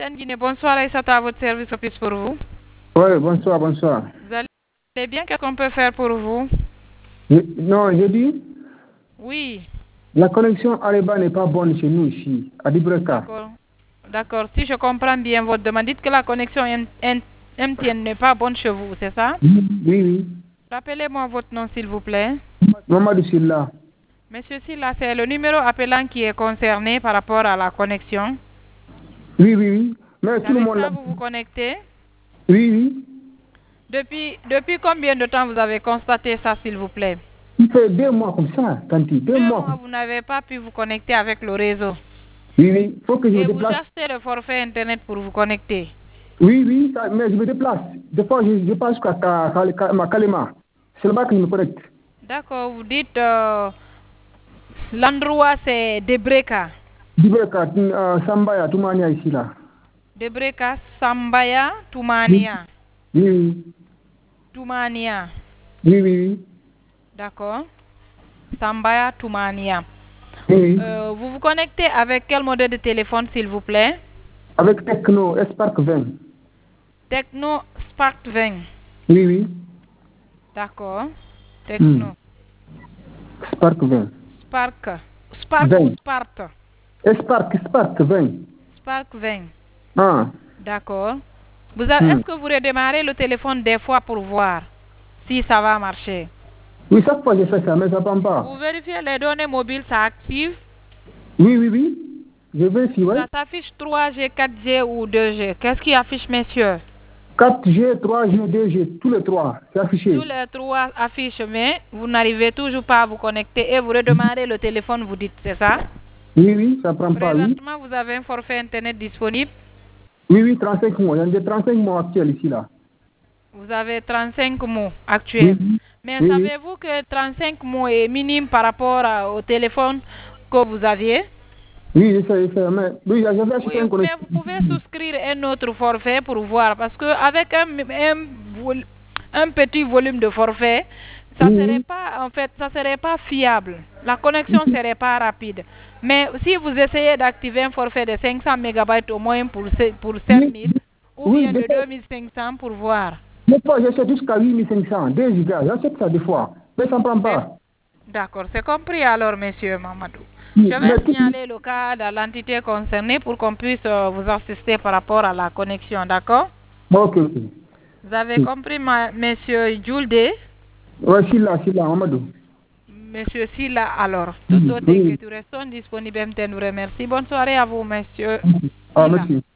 Guinée, bonsoir, Aïssata, à votre service office pour vous. Oui, bonsoir, bonsoir. Vous allez bien? Qu'est-ce qu'on peut faire pour vous? Non, je dis, Oui. la connexion Areba n'est pas bonne chez nous ici, à Dibreka. D'accord. Si je comprends bien votre demande, dites que la connexion MTN n'est pas bonne chez vous, c'est ça? Oui. Rappelez-moi votre nom, s'il vous plaît. Mamadou Silla. Monsieur Silla, c'est le numéro appelant qui est concerné par rapport à la connexion. Oui. Mais tout le Avec monde ça, là. vous vous connectez? Oui. Depuis combien de temps vous avez constaté ça, s'il vous plaît? Il fait 2 mois comme ça, Tanti. 2 mois. Vous n'avez pas pu vous connecter avec le réseau. Oui. Faut que je me Et vous déplace. achetez le forfait Internet pour vous connecter. Oui, mais je me déplace. Des fois, je passe jusqu'à Kalema. C'est là-bas que je me connecte. D'accord, vous dites l'endroit c'est Debreka. Dibreka, Sambaya, Toumania ici là. Debreka, Sambaya, Toumania. Oui. Toumania. Oui. D'accord. Sambaya, Toumania. Oui. Vous vous connectez avec quel modèle de téléphone, s'il vous plaît? Avec Techno, Spark 20. Techno Spark 20. Oui. D'accord. Techno. Spark 20. Spark 20. ou Spark? Spark 20. Spark 20. Ah. D'accord. Est-ce que vous redémarrez le téléphone des fois pour voir si ça va marcher? Oui, chaque fois je fais ça, mais ça ne prend pas. Vous vérifiez les données mobiles, ça active? Oui. Je vérifie, oui. Ça s'affiche 3G, 4G ou 2G. Qu'est-ce qui affiche, messieurs? 4G, 3G, 2G, tous les trois, c'est affiché. Tous les trois affichent, mais vous n'arrivez toujours pas à vous connecter et vous redémarrez le téléphone, vous dites, c'est ça? Oui, ça ne prend pas, oui. Présentement, vous avez un forfait Internet disponible? Oui, 35 mois. Il y a des 35 mois actuels ici, là. Vous avez 35 mots actuels. Oui. Mais savez-vous que 35 mots est minime par rapport au téléphone que vous aviez? Oui, je sais, mais oui, j'avais acheté un Mais vous pouvez souscrire un autre forfait pour voir, parce que avec un petit volume de forfait, ça serait pas fiable. La connexion serait pas rapide. Mais si vous essayez d'activer un forfait de 500 MB au moins pour 5000 ou bien de 2500 pour voir. Des fois, j'achète jusqu'à 8500, 2 gigas, j'achète ça des fois, mais ça ne prend pas. D'accord, c'est compris alors, monsieur Mamadou. Je vais signaler le cas de l'entité concernée pour qu'on puisse vous assister par rapport à la connexion, d'accord? Ok. Vous avez compris, monsieur Julde? Oui, Silla, Mamadou. Monsieur Silla, alors, toutes autres inquiétudes sont disponibles. Je vous remercie. Bonne soirée à vous, monsieur. Merci.